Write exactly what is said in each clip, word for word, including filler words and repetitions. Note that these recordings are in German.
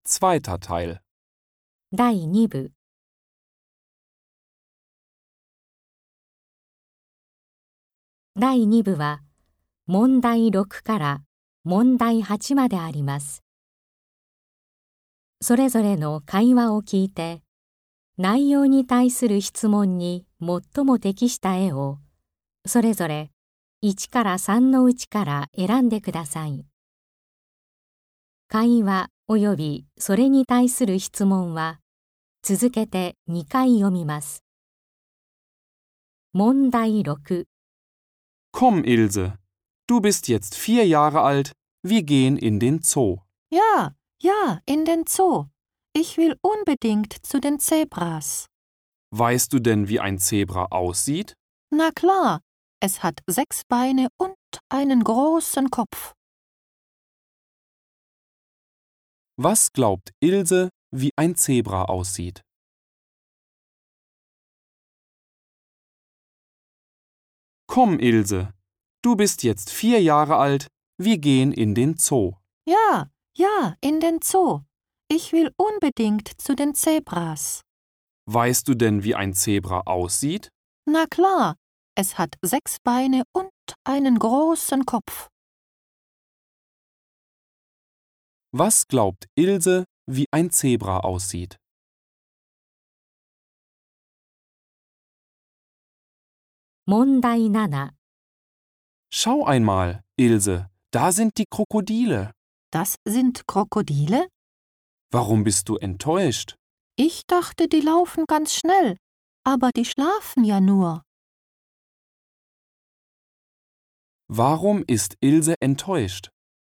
Zweiter Teil. 第二部。第二部は問題ろくから問題はちまであります。それぞれの会話を聞いて、内容に対する質問に最も適した絵を、それぞれいちからさんのうちから選んでください。会話及びそれに対する質問は、続けてにかい読みます。問題ろく。 Komm, Ilse, du bist jetzt vier Jahre alt, wir gehen in den Zoo. Ja, ja, in den Zoo. Ich will unbedingt zu den Zebras. Weißt du denn, wie ein Zebra aussieht? Na klar, es hat sechs Beine und einen großen Kopf. Was glaubt Ilse, wie ein Zebra aussieht? Komm, Ilse, du bist jetzt vier Jahre alt, wir gehen in den Zoo. Ja, ja, in den Zoo. Ich will unbedingt zu den Zebras. Weißt du denn, wie ein Zebra aussieht? Na klar, es hat sechs Beine und einen großen Kopf. Was glaubt Ilse, wie ein Zebra aussieht? Mondai naな。 Schau einmal, Ilse, da sind die Krokodile. Das sind Krokodile? Warum bist du enttäuscht? Ich dachte, die laufen ganz schnell, aber die schlafen ja nur. Warum ist Ilse enttäuscht?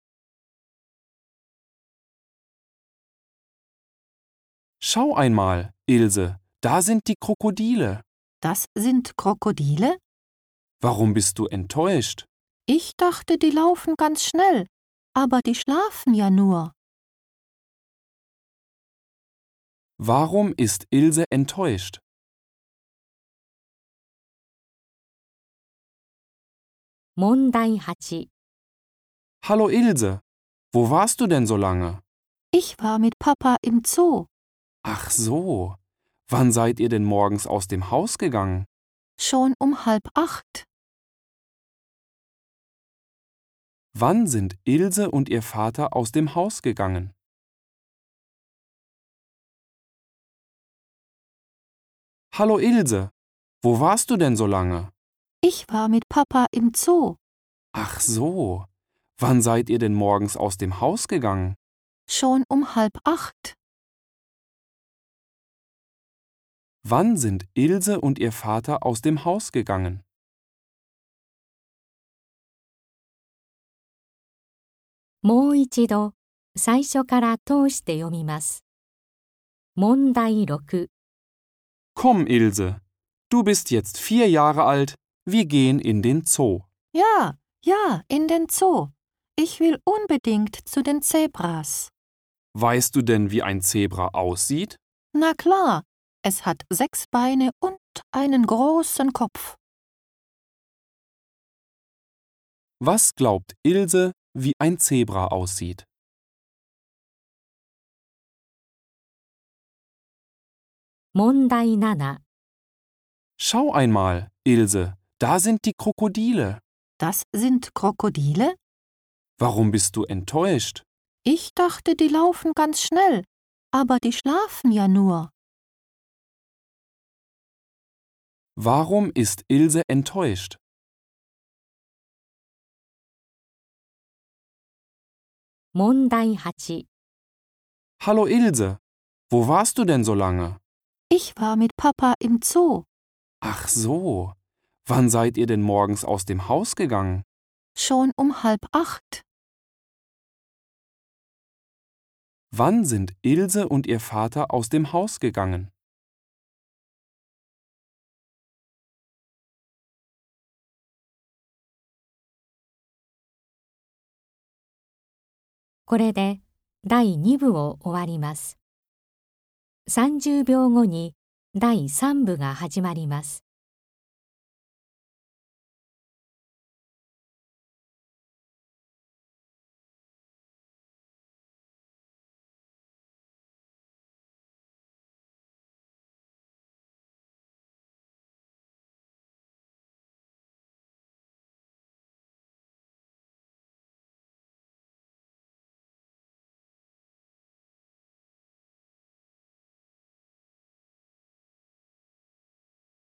Schau einmal, Ilse, da sind die Krokodile. Das sind Krokodile? Warum bist du enttäuscht? Ich dachte, die laufen ganz schnell, aber die schlafen ja nur. Warum ist Ilse enttäuscht? Mondaiはち。 Hallo Ilse, wo warst du denn so lange? Ich war mit Papa im Zoo. Ach so, wann seid ihr denn morgens aus dem Haus gegangen? Schon um halb acht. Wann sind Ilse und ihr Vater aus dem Haus gegangen? Hallo Ilse, wo warst du denn so lange? Ich war mit Papa im Zoo. Ach so, wann seid ihr denn morgens aus dem Haus gegangen? Schon um halb acht. Wann sind Ilse und ihr Vater aus dem Haus gegangen? 「もう一度最初から通して読みます。問題ろく。 Komm, Ilse, du bist jetzt vier Jahre alt, wir gehen in den Zoo. Ja, ja, in den Zoo. Ich will unbedingt zu den Zebras. Weißt du denn, wie ein Zebra aussieht? Na klar, es hat sechs Beine und einen großen Kopf. Was glaubt Ilse, wie ein Zebra aussieht? Mondai naな。 Schau einmal, Ilse, da sind die Krokodile. Das sind Krokodile? Warum bist du enttäuscht? Ich dachte, die laufen ganz schnell, aber die schlafen ja nur. Warum ist Ilse enttäuscht? Mondaiはち。 Hallo Ilse, wo warst du denn so lange? Ich war mit Papa im Zoo. Ach so, wann seid ihr denn morgens aus dem Haus gegangen? Schon um halb acht. Wann sind Ilse und ihr Vater aus dem Haus gegangen? 「これでだいに部を終わります。さんじゅうびょうごにだいさん部が始まります。